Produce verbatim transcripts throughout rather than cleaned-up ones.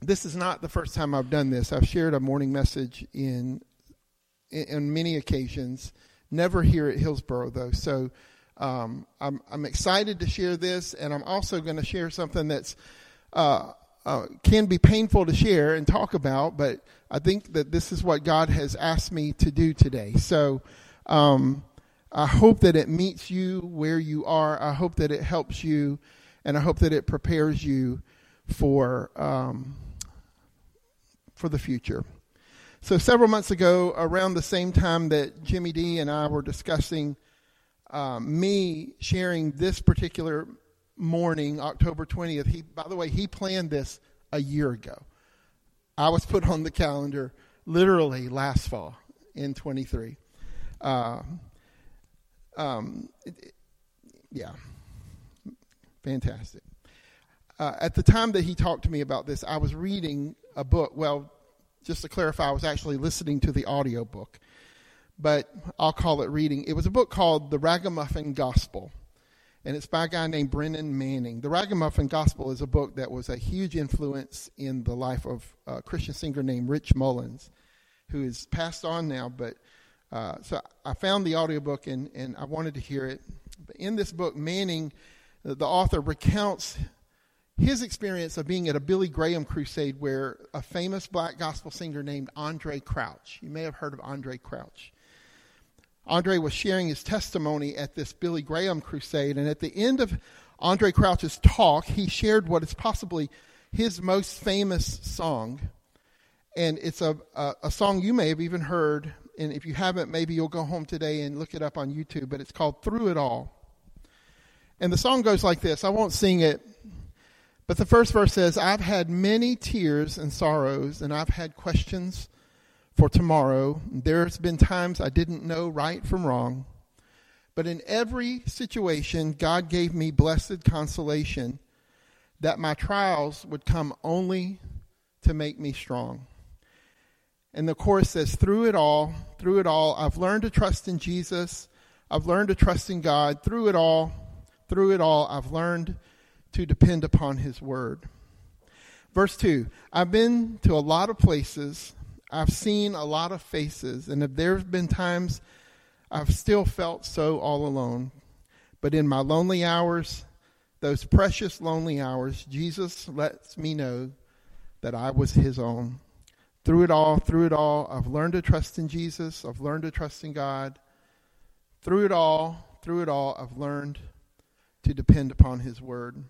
this is not the first time I've done this. I've shared a morning message in, in, in many occasions, never here at Hillsboro though. So um, I'm, I'm excited to share this, and I'm also going to share something that's uh, uh, can be painful to share and talk about, but I think that this is what God has asked me to do today. So um, I hope that it meets you where you are. I hope that it helps you, and I hope that it prepares you for um, for the future. So several months ago, around the same time that Jimmy D and I were discussing um, me sharing this particular morning, October twentieth, he, by the way, he planned this a year ago. I was put on the calendar literally last fall in twenty-three. Uh, um, it, it, yeah, fantastic. Uh, at the time that he talked to me about this, I was reading a book. Well, just to clarify, I was actually listening to the audio book, but I'll call it reading. It was a book called The Ragamuffin Gospel, and it's by a guy named Brennan Manning. The Ragamuffin Gospel is a book that was a huge influence in the life of a Christian singer named Rich Mullins, who is passed on now. But uh, so I found the audiobook, and, and I wanted to hear it. But in this book, Manning, the author, recounts his experience of being at a Billy Graham crusade where a famous black gospel singer named Andre Crouch, you may have heard of Andre Crouch. Andre was sharing his testimony at this Billy Graham crusade, and at the end of Andre Crouch's talk, he shared what is possibly his most famous song. And it's a, a, a song you may have even heard, and if you haven't, maybe you'll go home today and look it up on YouTube, but it's called Through It All. And the song goes like this. I won't sing it. But the first verse says, I've had many tears and sorrows, and I've had questions for tomorrow. There's been times I didn't know right from wrong. But in every situation, God gave me blessed consolation that my trials would come only to make me strong. And the chorus says, through it all, through it all, I've learned to trust in Jesus. I've learned to trust in God. Through it all, through it all, I've learned to depend upon his word. Verse two, I've been to a lot of places. I've seen a lot of faces. And if there's been times I've still felt so all alone. But in my lonely hours, those precious lonely hours, Jesus lets me know that I was his own. Through it all, through it all, I've learned to trust in Jesus. I've learned to trust in God. Through it all, through it all, I've learned to depend upon his word.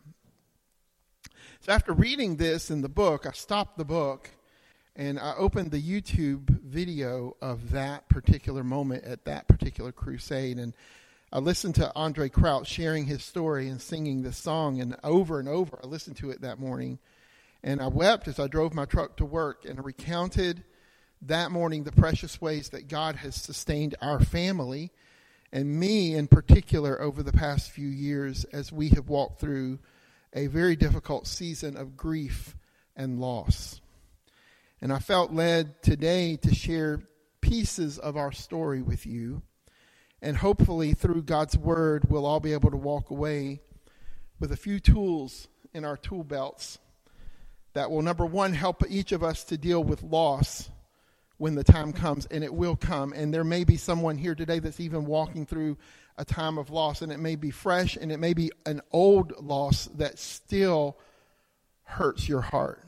So after reading this in the book, I stopped the book and I opened the YouTube video of that particular moment at that particular crusade. And I listened to Andre Crouch sharing his story and singing this song. And over and over, I listened to it that morning. And I wept as I drove my truck to work, and I recounted that morning the precious ways that God has sustained our family and me in particular over the past few years as we have walked through a very difficult season of grief and loss. And I felt led today to share pieces of our story with you. And hopefully through God's word, we'll all be able to walk away with a few tools in our tool belts that will, number one, help each of us to deal with loss when the time comes, and it will come. And there may be someone here today that's even walking through a time of loss, and it may be fresh, and it may be an old loss that still hurts your heart.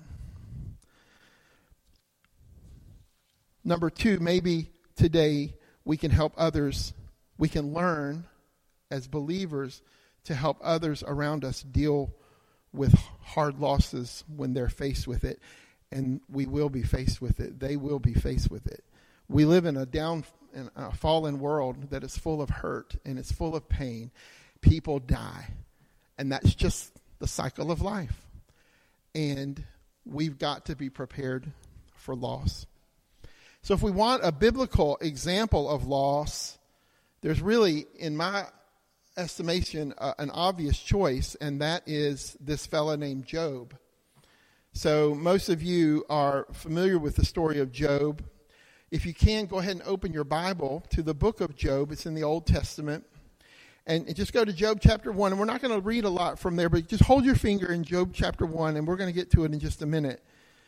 Number two, maybe today we can help others. We can learn as believers to help others around us deal with hard losses when they're faced with it. And we will be faced with it. They will be faced with it. We live in a down, in a fallen world that is full of hurt and it's full of pain. People die. And that's just the cycle of life. And we've got to be prepared for loss. So if we want a biblical example of loss, there's really, in my estimation, uh, an obvious choice, and that is this fella named Job. So most of you are familiar with the story of Job. If you can, go ahead and open your Bible to the book of Job. It's in the Old Testament. And just go to Job chapter one. And we're not going to read a lot from there, but just hold your finger in Job chapter one, and we're going to get to it in just a minute.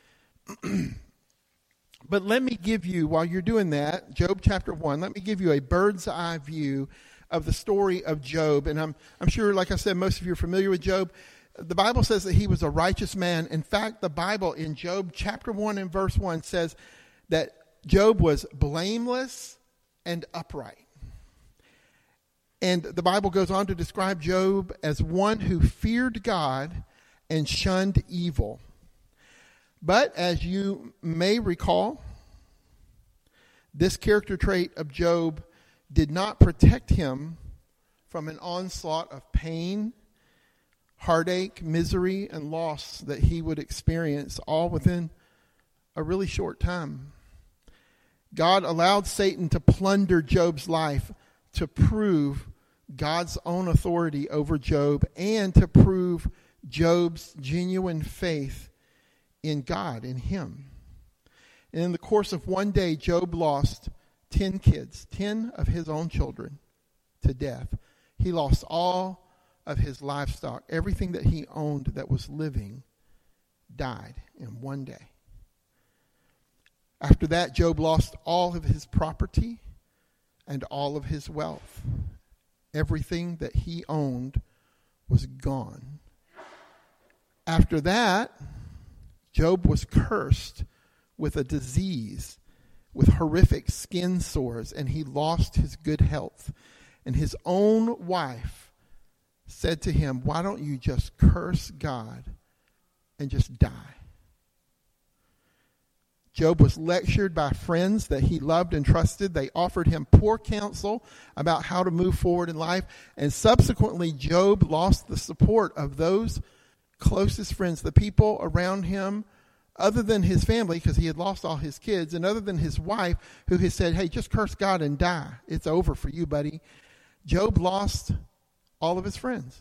But let me give you, while you're doing that, Job chapter one, let me give you a bird's eye view of the story of Job. And I'm I'm sure, like I said, most of you are familiar with Job. The Bible says that he was a righteous man. In fact, the Bible in Job chapter one and verse one says that Job was blameless and upright. And the Bible goes on to describe Job as one who feared God and shunned evil. But as you may recall, this character trait of Job did not protect him from an onslaught of pain, heartache, misery, and loss that he would experience all within a really short time. God allowed Satan to plunder Job's life to prove God's own authority over Job and to prove Job's genuine faith in God, in him. And in the course of one day, Job lost ten kids, ten of his own children, to death. He lost all of his livestock. Everything that he owned that was living died in one day. After that, Job lost all of his property and all of his wealth. Everything that he owned was gone. After that, Job was cursed with a disease, with horrific skin sores, and he lost his good health. And his own wife said to him, "Why don't you just curse God and just die?" Job was lectured by friends that he loved and trusted. They offered him poor counsel about how to move forward in life. And subsequently, Job lost the support of those closest friends, the people around him, other than his family, because he had lost all his kids, and other than his wife, who had said, "Hey, just curse God and die. It's over for you, buddy." Job lost all of his friends.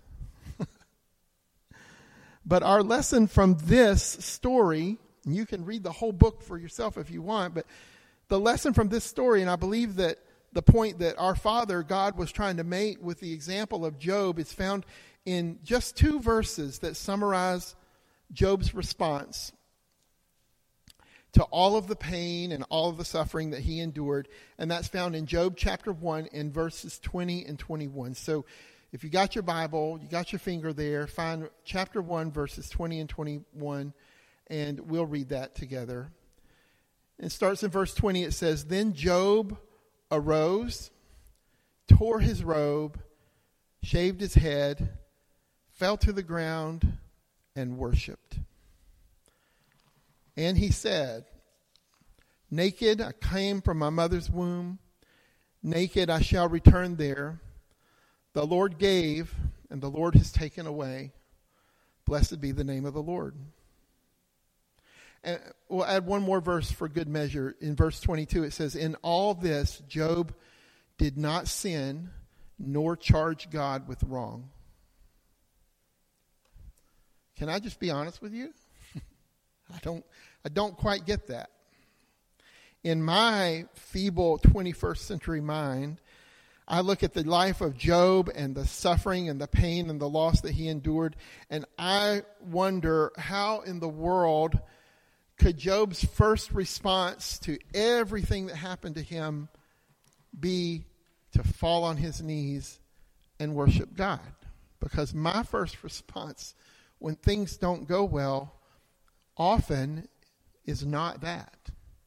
But our lesson from this story, and you can read the whole book for yourself if you want, but the lesson from this story, and I believe that the point that our Father, God, was trying to make with the example of Job is found in just two verses that summarize Job's response to all of the pain and all of the suffering that he endured. And that's found in Job chapter one in verses twenty and twenty-one. So if you got your Bible, you got your finger there, find chapter one, verses twenty and twenty-one, and we'll read that together. It starts in verse twenty. It says, "Then Job arose, tore his robe, shaved his head, fell to the ground, and worshipped. And he said, 'Naked I came from my mother's womb. Naked I shall return there. The Lord gave, and the Lord has taken away. Blessed be the name of the Lord.'" And we'll add one more verse for good measure. In verse twenty-two, it says, "In all this, Job did not sin, nor charge God with wrong." Can I just be honest with you? I don't, I don't quite get that. In my feeble twenty-first century mind, I look at the life of Job and the suffering and the pain and the loss that he endured, and I wonder how in the world could Job's first response to everything that happened to him be to fall on his knees and worship God? Because my first response when things don't go well often is not that.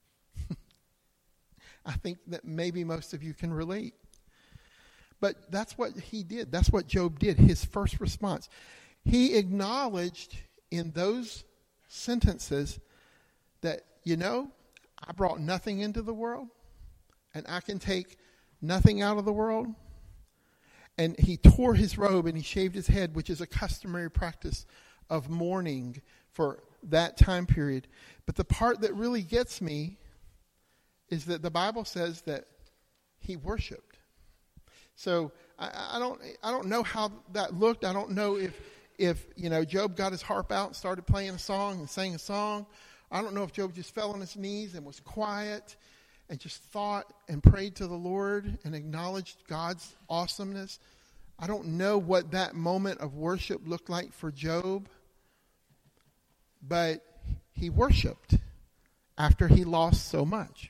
I think that maybe most of you can relate. But that's what he did. That's what Job did. His first response. He acknowledged in those sentences that, you know, I brought nothing into the world and I can take nothing out of the world. And he tore his robe and he shaved his head, which is a customary practice of mourning for that time period. But the part that really gets me is that the Bible says that he worshiped. So I, I don't I don't know how that looked. I don't know if if you know Job got his harp out and started playing a song and sang a song. I don't know if Job just fell on his knees and was quiet and just thought and prayed to the Lord and acknowledged God's awesomeness. I don't know what that moment of worship looked like for Job, but he worshiped. after he lost so much.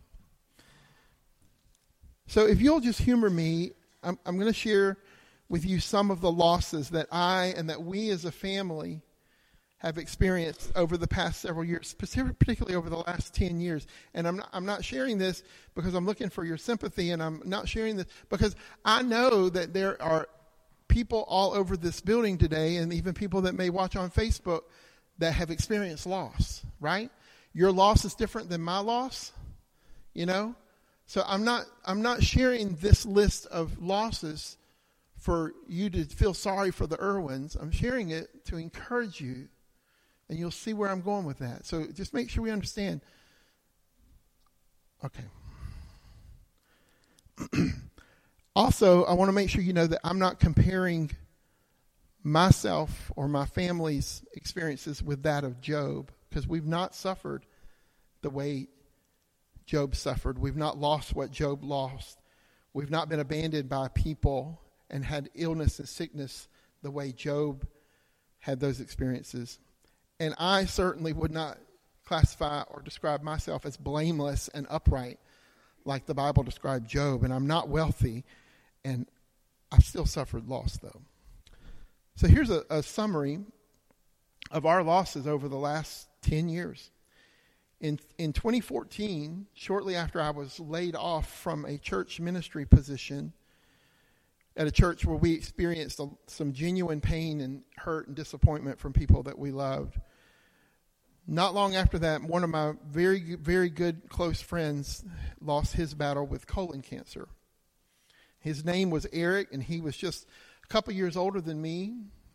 So if you'll just humor me, I'm, I'm going to share with you some of the losses that I and that we as a family have experienced over the past several years, particularly over the last ten years. And I'm not, I'm not sharing this because I'm looking for your sympathy, and I'm not sharing this because I know that there are people all over this building today, and even people that may watch on Facebook, that have experienced loss, right? Your loss is different than my loss, you know? So I'm not I'm not sharing this list of losses for you to feel sorry for the Irwins. I'm sharing it to encourage you, and you'll see where I'm going with that. So just make sure we understand. Okay. Also, I want to make sure you know that I'm not comparing myself or my family's experiences with that of Job, because we've not suffered the way Job suffered. We've not lost what Job lost. We've not been abandoned by people and had illness and sickness the way Job had those experiences. And I certainly would not classify or describe myself as blameless and upright like the Bible described Job. And I'm not wealthy, and I've still suffered loss, though. So here's a, a summary of our losses over the last ten years. In in twenty fourteen, shortly after I was laid off from a church ministry position at a church where we experienced a, some genuine pain and hurt and disappointment from people that we loved, not long after that, one of my very, very good close friends lost his battle with colon cancer. His name was Eric, and he was just a couple years older than me.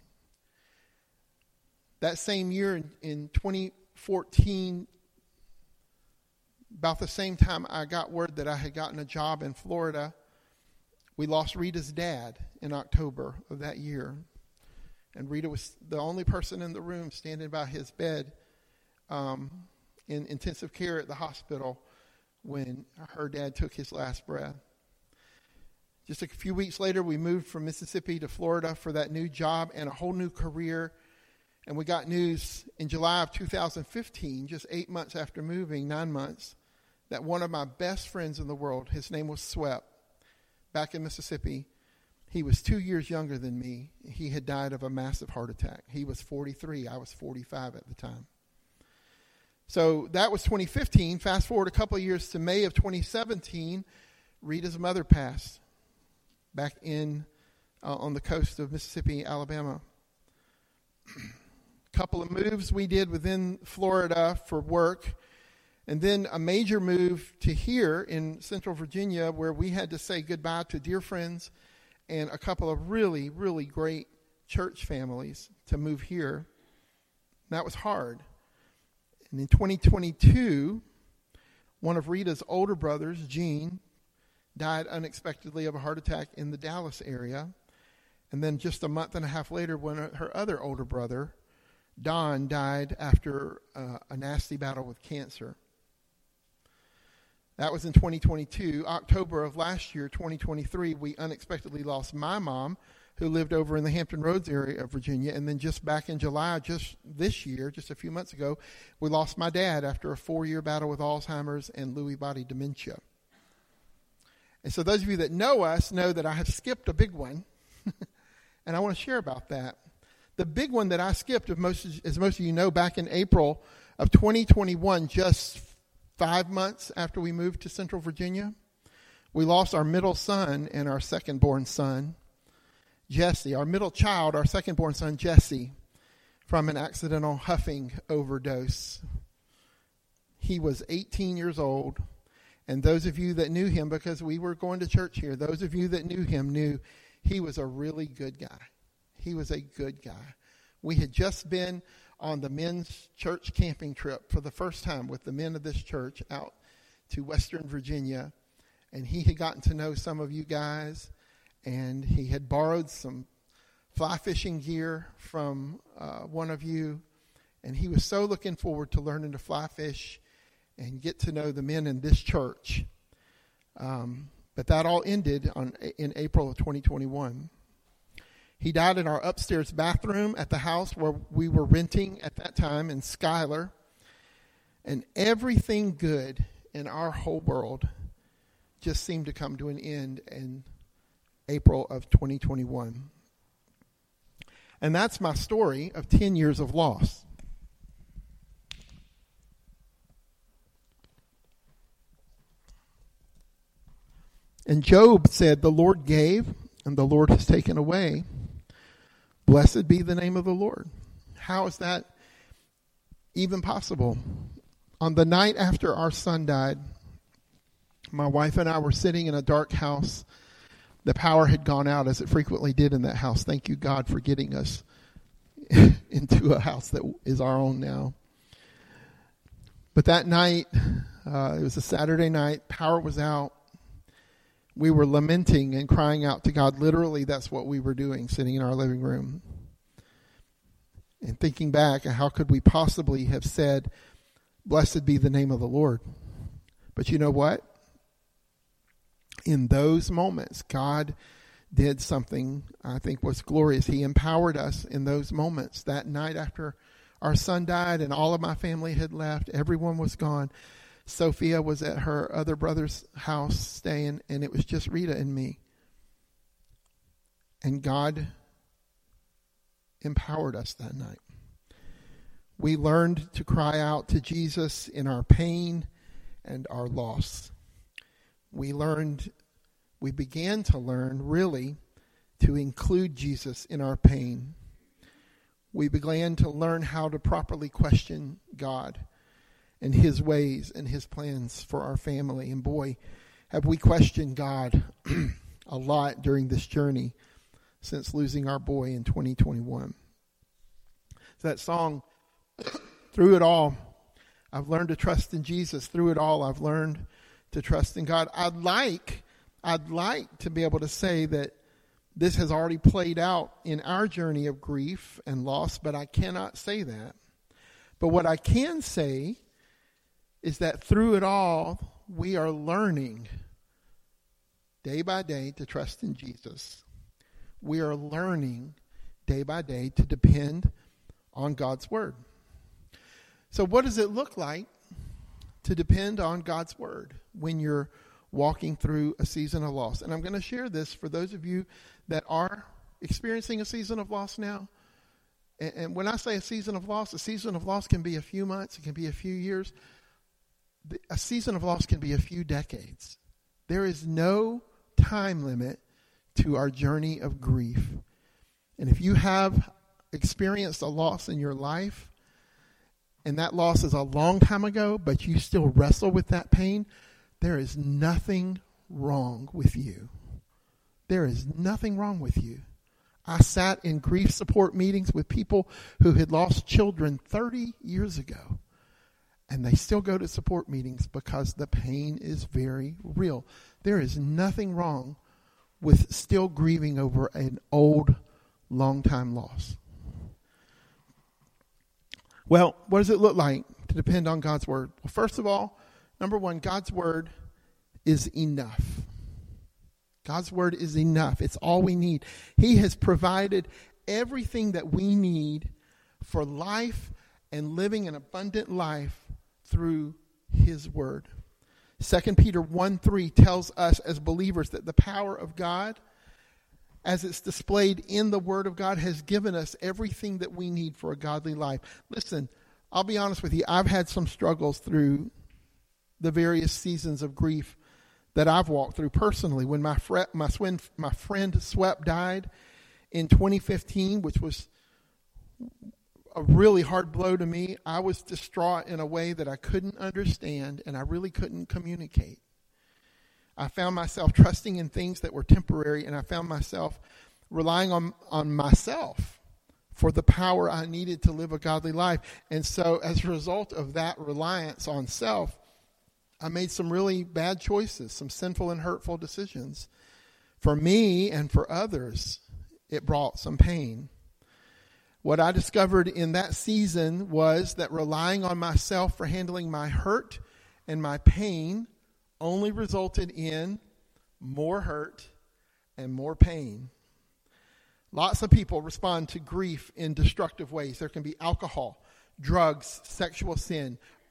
That same year in, in twenty fourteen, about the same time I got word that I had gotten a job in Florida, we lost Rita's dad in October of that year. And Rita was the only person in the room standing by his bed um, in intensive care at the hospital when her dad took his last breath. Just a few weeks later, we moved from Mississippi to Florida for that new job and a whole new career. And we got news in July of two thousand fifteen, just eight months after moving, nine months, that one of my best friends in the world, his name was Swep, back in Mississippi. He was two years younger than me. He had died of a massive heart attack. He was forty-three. I was forty-five at the time. So that was twenty fifteen. Fast forward a couple of years to May of twenty seventeen, Rita's mother passed back in uh, on the coast of Mississippi, Alabama. Couple of moves we did within Florida for work, and then a major move to here in Central Virginia, where we had to say goodbye to dear friends and a couple of really, really great church families to move here. That was hard. And in twenty twenty-two, one of Rita's older brothers, Gene, died unexpectedly of a heart attack in the Dallas area. And then just a month and a half later, when her other older brother, Don, died after uh, a nasty battle with cancer. That was in twenty twenty-two. October of last year, twenty twenty-three, we unexpectedly lost my mom, who lived over in the Hampton Roads area of Virginia. And then just back in July, just this year, just a few months ago, we lost my dad after a four-year battle with Alzheimer's and Lewy body dementia. And so those of you that know us know that I have skipped a big one, and I want to share about that. The big one that I skipped, as most, as most of you know, back in April of twenty twenty-one, just five months after we moved to Central Virginia, we lost our middle son and our second-born son, Jesse. Our middle child, our second-born son, Jesse, from an accidental huffing overdose. He was eighteen years old, and those of you that knew him, because we were going to church here, those of you that knew him knew he was a really good guy. He was a good guy. We had just been on the men's church camping trip for the first time with the men of this church out to Western Virginia. And he had gotten to know some of you guys. And he had borrowed some fly fishing gear from uh, one of you. And he was so looking forward to learning to fly fish and get to know the men in this church. Um, but that all ended on in April of twenty twenty-one. He died in our upstairs bathroom at the house where we were renting at that time in Schuyler. And everything good in our whole world just seemed to come to an end in April of twenty twenty-one. And that's my story of ten years of loss. And Job said, the Lord gave, and the Lord has taken away. Blessed be the name of the Lord. How is that even possible? On the night after our son died, my wife and I were sitting in a dark house. The power had gone out, as it frequently did in that house. Thank you, God, for getting us into a house that is our own now. But that night, uh, it was a Saturday night, power was out. We were lamenting and crying out to God. Literally, that's what we were doing, sitting in our living room. And thinking back, how could we possibly have said, blessed be the name of the Lord? But you know what? In those moments, God did something I think was glorious. He empowered us in those moments. That night after our son died and all of my family had left, everyone was gone. Sophia was at her other brother's house staying, and it was just Rita and me. And God empowered us that night. We learned to cry out to Jesus in our pain and our loss. We learned, we began to learn, really, to include Jesus in our pain. We began to learn how to properly question God and his ways and his plans for our family. And boy, have we questioned God a lot during this journey since losing our boy in twenty twenty-one. So that song, through it all, I've learned to trust in Jesus. Through it all, I've learned to trust in God. I'd like, I'd like to be able to say that this has already played out in our journey of grief and loss, but I cannot say that. But what I can say is that through it all, we are learning day by day to trust in Jesus. We are learning day by day to depend on God's word. So what does it look like to depend on God's word when you're walking through a season of loss? And I'm going to share this for those of you that are experiencing a season of loss now. And, and when I say a season of loss, a season of loss can be a few months, it can be a few years. A season of loss can be a few decades. There is no time limit to our journey of grief. And if you have experienced a loss in your life, and that loss is a long time ago, but you still wrestle with that pain, there is nothing wrong with you. There is nothing wrong with you. I sat in grief support meetings with people who had lost children thirty years ago. And they still go to support meetings because the pain is very real. There is nothing wrong with still grieving over an old, long-time loss. Well, what does it look like to depend on God's word? Well, first of all, number one, God's word is enough. God's word is enough. It's all we need. He has provided everything that we need for life and living an abundant life through his word. Second Peter one three tells us as believers that the power of God, as it's displayed in the word of God, has given us everything that we need for a godly life. Listen, I'll be honest with you. I've had some struggles through the various seasons of grief that I've walked through personally. When my, fre- my, friend, my friend Swep died in twenty fifteen, which was a really hard blow to me, I was distraught in a way that I couldn't understand and I really couldn't communicate. I found myself trusting in things that were temporary, and I found myself relying on, on myself for the power I needed to live a godly life. And so as a result of that reliance on self, I made some really bad choices, some sinful and hurtful decisions. For me and for others, it brought some pain. What I discovered in that season was that relying on myself for handling my hurt and my pain only resulted in more hurt and more pain. Lots of people respond to grief in destructive ways. There can be alcohol, drugs, sexual sin,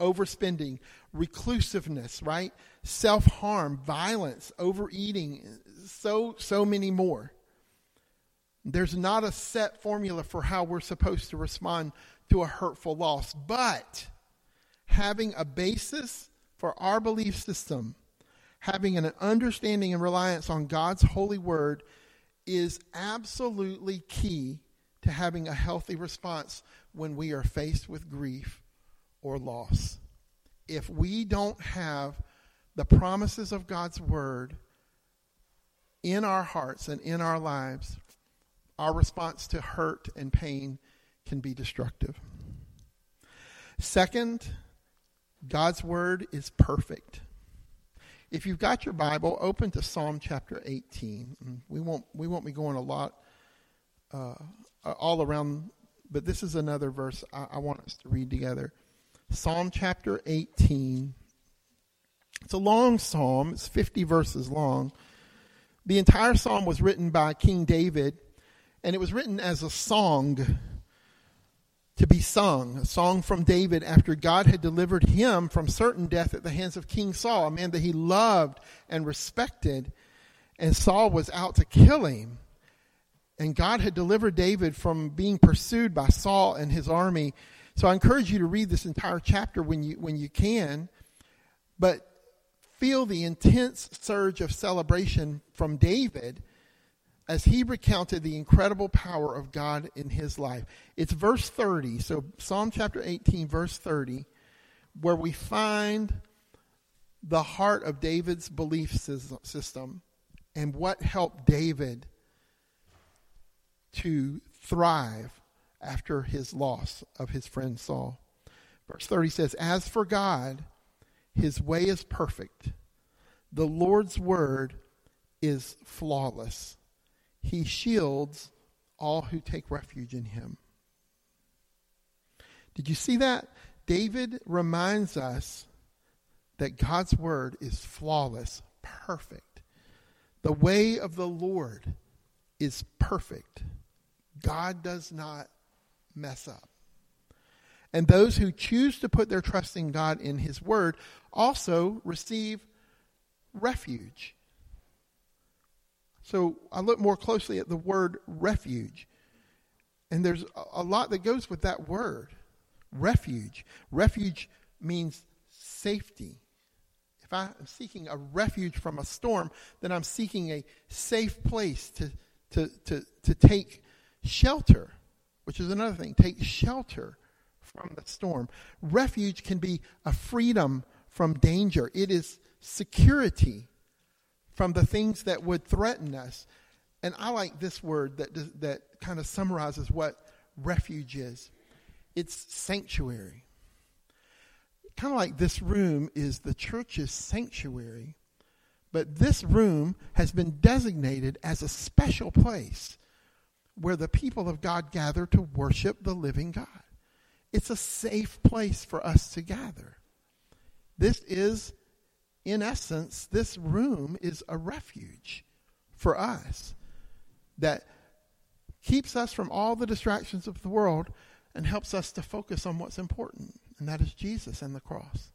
overspending, reclusiveness, right? Self-harm, violence, overeating, so, so many more. There's not a set formula for how we're supposed to respond to a hurtful loss, but having a basis for our belief system, having an understanding and reliance on God's holy word is absolutely key to having a healthy response when we are faced with grief or loss. If we don't have the promises of God's word in our hearts and in our lives, our response to hurt and pain can be destructive. Second, God's word is perfect. If you've got your Bible, open to Psalm chapter eighteen. We won't we won't be going a lot uh, all around, but this is another verse I, I want us to read together. Psalm chapter eighteen. It's a long psalm. It's fifty verses long. The entire psalm was written by King David, and it was written as a song to be sung, a song from David after God had delivered him from certain death at the hands of King Saul, a man that he loved and respected, and Saul was out to kill him. And God had delivered David from being pursued by Saul and his army. So I encourage you to read this entire chapter when you when you can, but feel the intense surge of celebration from David as he recounted the incredible power of God in his life. It's verse thirty, so Psalm chapter eighteen, verse thirty, where we find the heart of David's belief system and what helped David to thrive after his loss of his friend Saul. Verse thirty says, "As for God, his way is perfect. The Lord's word is flawless. He shields all who take refuge in him." Did you see that? David reminds us that God's word is flawless, perfect. The way of the Lord is perfect. God does not mess up. And those who choose to put their trust in God in his word also receive refuge. So I look more closely at the word refuge. And there's a lot that goes with that word. Refuge. Refuge means safety. If I'm seeking a refuge from a storm, then I'm seeking a safe place to, to, to, to take shelter, which is another thing. Take shelter from the storm. Refuge can be a freedom from danger. It is security from the things that would threaten us. And I like this word that does, that kind of summarizes what refuge is. It's sanctuary. Kind of like this room is the church's sanctuary, but this room has been designated as a special place where the people of God gather to worship the living God. It's a safe place for us to gather. This is, in essence, this room is a refuge for us that keeps us from all the distractions of the world and helps us to focus on what's important, and that is Jesus and the cross.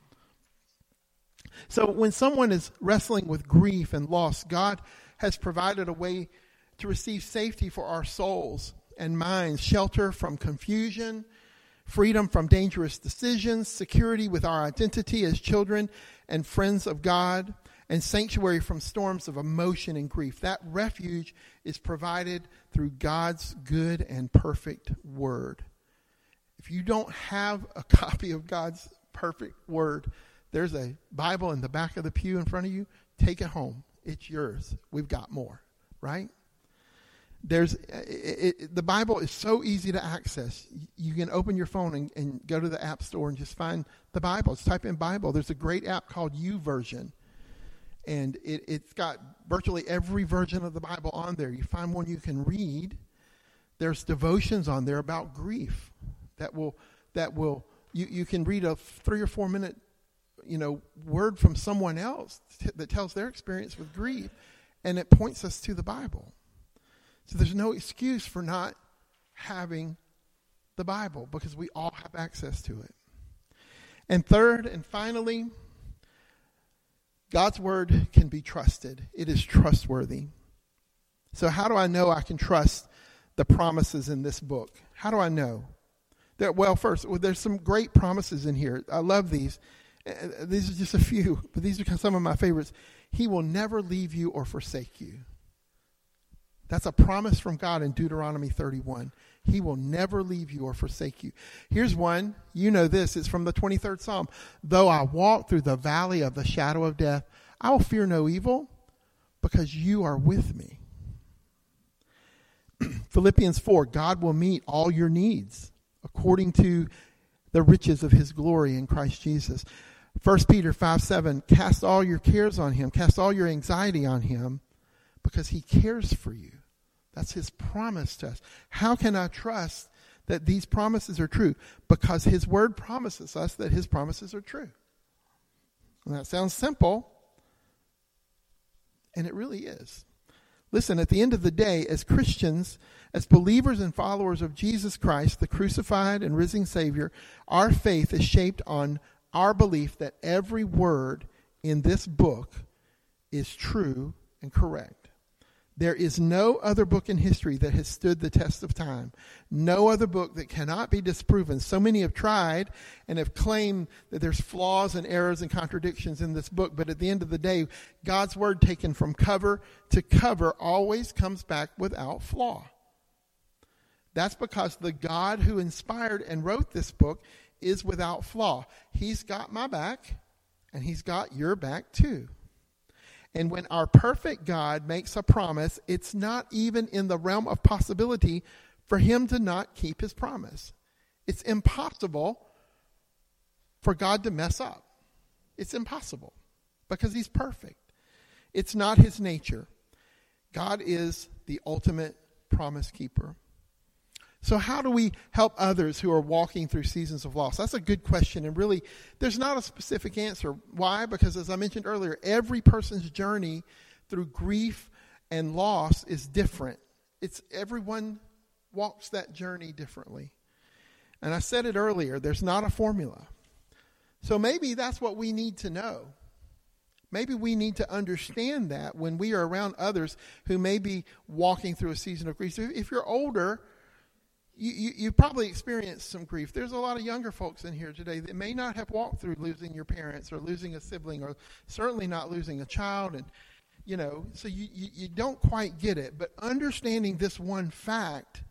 So when someone is wrestling with grief and loss, God has provided a way to receive safety for our souls and minds, shelter from confusion, freedom from dangerous decisions, security with our identity as children and friends of God, and sanctuary from storms of emotion and grief. That refuge is provided through God's good and perfect word. If you don't have a copy of God's perfect word, there's a Bible in the back of the pew in front of you. Take it home. It's yours. We've got more, right? There's it, it, the Bible is so easy to access. You can open your phone and, and go to the app store and just find the Bible. Just type in Bible. There's a great app called YouVersion. And it, it's got virtually every version of the Bible on there. You find one you can read. There's devotions on there about grief that will that will you, you can read a three or four minute you know word from someone else t- that tells their experience with grief, and it points us to the Bible. So there's no excuse for not having the Bible because we all have access to it. And third and finally, God's word can be trusted. It is trustworthy. So how do I know I can trust the promises in this book? How do I know? That, well, first, well, there's some great promises in here. I love these. Uh, these are just a few, but these are some of my favorites. He will never leave you or forsake you. That's a promise from God in Deuteronomy thirty-one. He will never leave you or forsake you. Here's one. You know this. It's from the twenty-third Psalm. Though I walk through the valley of the shadow of death, I will fear no evil because you are with me. Philippians four, God will meet all your needs according to the riches of his glory in Christ Jesus. First Peter five seven, cast all your cares on him, cast all your anxiety on him because he cares for you. That's his promise to us. How can I trust that these promises are true? Because his word promises us that his promises are true. And that sounds simple, and it really is. Listen, at the end of the day, as Christians, as believers and followers of Jesus Christ, the crucified and risen Savior, our faith is shaped on our belief that every word in this book is true and correct. There is no other book in history that has stood the test of time. No other book that cannot be disproven. So many have tried and have claimed that there's flaws and errors and contradictions in this book. But at the end of the day, God's word taken from cover to cover always comes back without flaw. That's because the God who inspired and wrote this book is without flaw. He's got my back, and he's got your back too. And when our perfect God makes a promise, it's not even in the realm of possibility for him to not keep his promise. It's impossible for God to mess up. It's impossible because he's perfect. It's not his nature. God is the ultimate promise keeper. So how do we help others who are walking through seasons of loss? That's a good question. And really, there's not a specific answer. Why? Because as I mentioned earlier, every person's journey through grief and loss is different. It's everyone walks that journey differently. And I said it earlier, there's not a formula. So maybe that's what we need to know. Maybe we need to understand that when we are around others who may be walking through a season of grief. So if you're older, You, you, you probably experienced some grief. There's a lot of younger folks in here today that may not have walked through losing your parents or losing a sibling or certainly not losing a child. And, you know, so you, you, you don't quite get it. But understanding this one fact,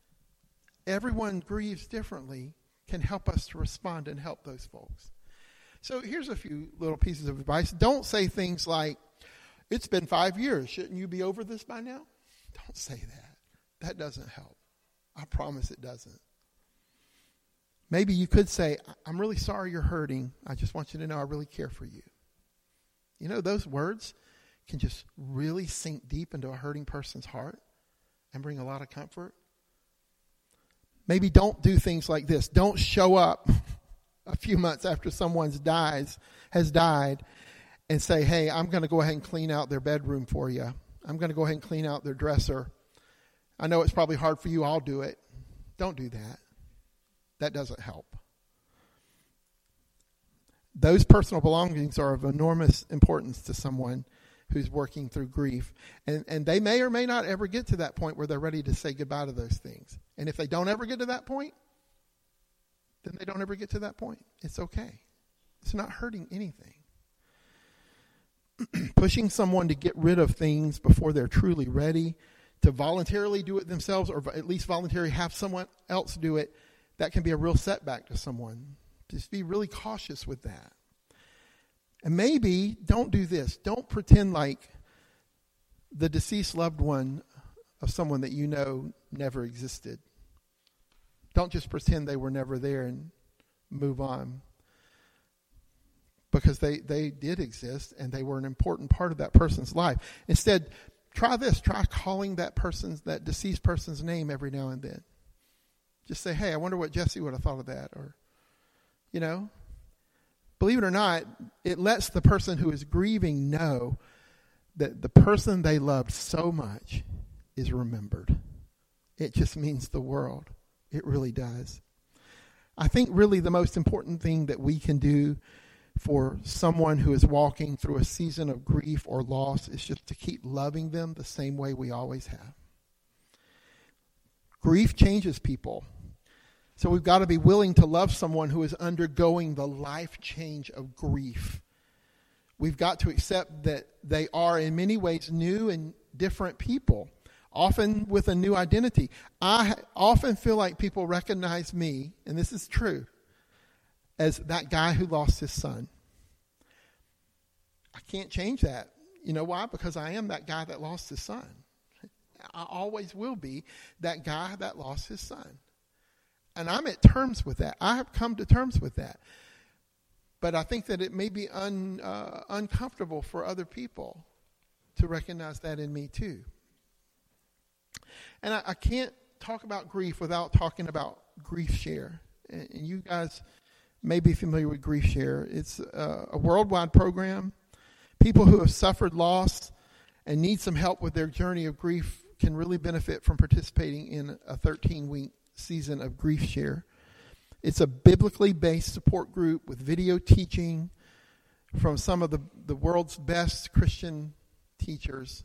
everyone grieves differently, can help us to respond and help those folks. So here's a few little pieces of advice. Don't say things like, it's been five years. Shouldn't you be over this by now? Don't say that. That doesn't help. I promise it doesn't. Maybe you could say, I'm really sorry you're hurting. I just want you to know I really care for you. You know, those words can just really sink deep into a hurting person's heart and bring a lot of comfort. Maybe don't do things like this. Don't show up a few months after someone dies, has died and say, hey, I'm going to go ahead and clean out their bedroom for you. I'm going to go ahead and clean out their dresser. I know it's probably hard for you. I'll do it. Don't do that. That doesn't help. Those personal belongings are of enormous importance to someone who's working through grief. And, and they may or may not ever get to that point where they're ready to say goodbye to those things. And if they don't ever get to that point, then they don't ever get to that point. It's okay. It's not hurting anything. Pushing someone to get rid of things before they're truly ready to voluntarily do it themselves, or at least voluntarily have someone else do it, that can be a real setback to someone. Just be really cautious with that. And maybe don't do this. Don't pretend like the deceased loved one of someone that you know never existed. Don't just pretend they were never there and move on. Because they, they did exist and they were an important part of that person's life. Instead, try this. Try calling that person's, that deceased person's name every now and then. Just say, hey, I wonder what Jesse would have thought of that. Or, you know, believe it or not, it lets the person who is grieving know that the person they loved so much is remembered. It just means the world. It really does. I think really the most important thing that we can do for someone who is walking through a season of grief or loss is just to keep loving them the same way we always have. Grief changes people. So we've got to be willing to love someone who is undergoing the life change of grief. We've got to accept that they are in many ways new and different people, often with a new identity. I often feel like people recognize me, and this is true, as that guy who lost his son. I can't change that. You know why? Because I am that guy that lost his son. I always will be that guy that lost his son. And I'm at terms with that. I have come to terms with that. But I think that it may be un, uh, uncomfortable for other people to recognize that in me too. And I, I can't talk about grief without talking about Grief Share. And, and you guys may be familiar with Grief Share. It's uh, a worldwide program. People who have suffered loss and need some help with their journey of grief can really benefit from participating in a thirteen-week season of Grief Share. It's a biblically based support group with video teaching from some of the, the world's best Christian teachers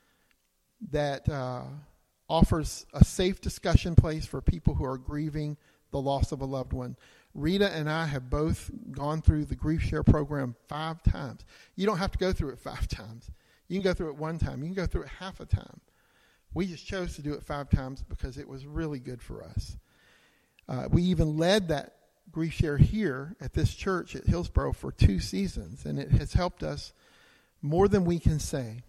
that uh, offers a safe discussion place for people who are grieving the loss of a loved one. Rita and I have both gone through the Grief Share program five times. You don't have to go through it five times. You can go through it one time. You can go through it half a time. We just chose to do it five times because it was really good for us. Uh, we even led that Grief Share here at this church at Hillsboro for two seasons, and it has helped us more than we can say.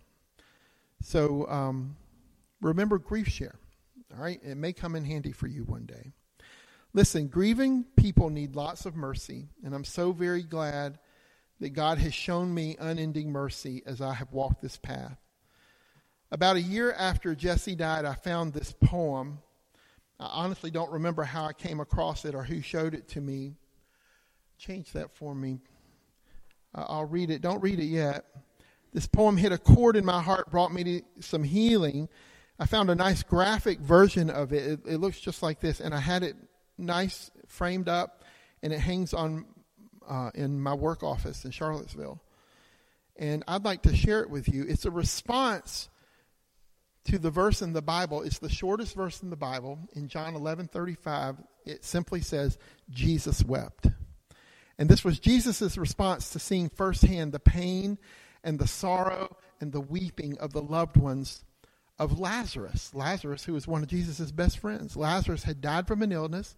So um, remember Grief Share, all right? It may come in handy for you one day. Listen, grieving people need lots of mercy, and I'm so very glad that God has shown me unending mercy as I have walked this path. About a year after Jesse died, I found this poem. I honestly don't remember how I came across it or who showed it to me. Change that for me. Uh, I'll read it. Don't read it yet. This poem hit a chord in my heart, brought me to some healing. I found a nice graphic version of it. It, it looks just like this, and I had it nice framed up, and it hangs on uh, in my work office in Charlottesville. And I'd like to share it with you. It's a response to the verse in the Bible. It's the shortest verse in the Bible. In John eleven thirty-five, it simply says, Jesus wept. And this was Jesus' response to seeing firsthand the pain and the sorrow and the weeping of the loved ones of Lazarus. Lazarus, who was one of Jesus' best friends. Lazarus had died from an illness,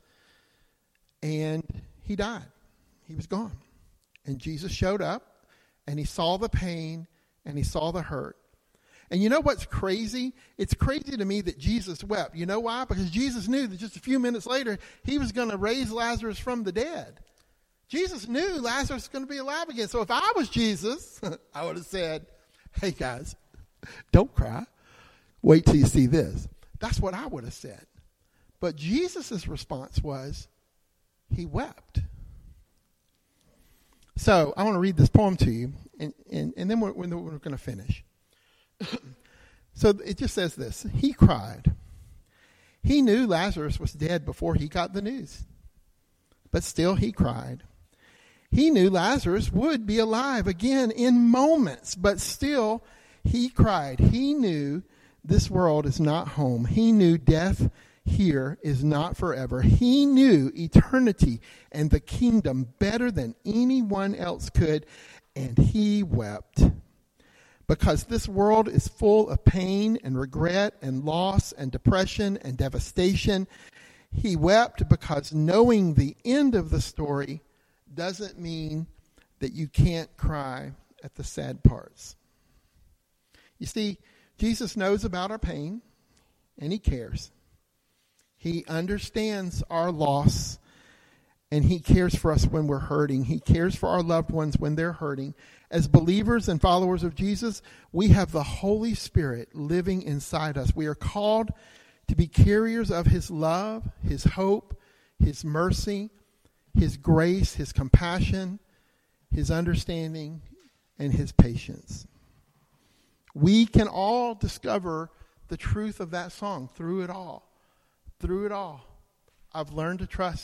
and he died. He was gone. And Jesus showed up, and he saw the pain, and he saw the hurt. And you know what's crazy? It's crazy to me that Jesus wept. You know why? Because Jesus knew that just a few minutes later, he was going to raise Lazarus from the dead. Jesus knew Lazarus was going to be alive again. So if I was Jesus, I would have said, hey guys, don't cry. Wait till you see this. That's what I would have said. But Jesus' response was, he wept. So I want to read this poem to you, and, and, and then we're, we're going to finish. So it just says this. He cried. He knew Lazarus was dead before he got the news. But still he cried. He knew Lazarus would be alive again in moments. But still he cried. He knew this world is not home. He knew death here is not forever. He knew eternity and the kingdom better than anyone else could. And he wept. Because this world is full of pain and regret and loss and depression and devastation. He wept because knowing the end of the story doesn't mean that you can't cry at the sad parts. You see, Jesus knows about our pain, and he cares. He understands our loss, and he cares for us when we're hurting. He cares for our loved ones when they're hurting. As believers and followers of Jesus, we have the Holy Spirit living inside us. We are called to be carriers of his love, his hope, his mercy, his grace, his compassion, his understanding, and his patience. We can all discover the truth of that song through it all. Through it all, I've learned to trust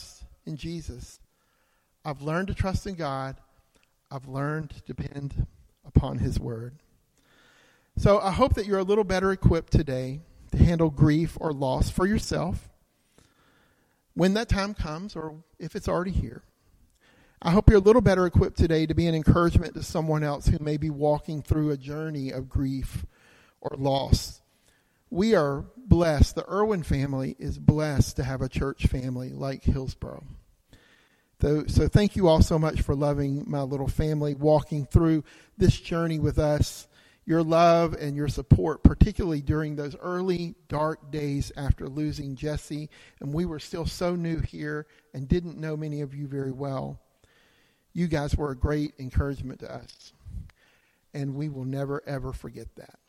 in Jesus. I've learned to trust in God. I've learned to depend upon his word. So I hope that you're a little better equipped today to handle grief or loss for yourself when that time comes, or if it's already here. I hope you're a little better equipped today to be an encouragement to someone else who may be walking through a journey of grief or loss. We are blessed. The Irwin family is blessed to have a church family like Hillsboro. So, so thank you all so much for loving my little family, walking through this journey with us. Your love and your support, particularly during those early dark days after losing Jesse, and we were still so new here and didn't know many of you very well. You guys were a great encouragement to us, and we will never, ever forget that.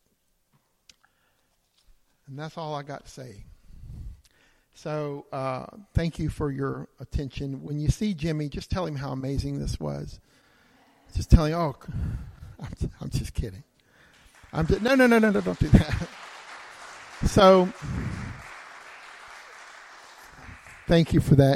And that's all I got to say. So uh, thank you for your attention. When you see Jimmy, just tell him how amazing this was. Just tell him, oh, I'm, I'm just kidding. I'm just, no, no, no, no, no, don't do that. So thank you for that.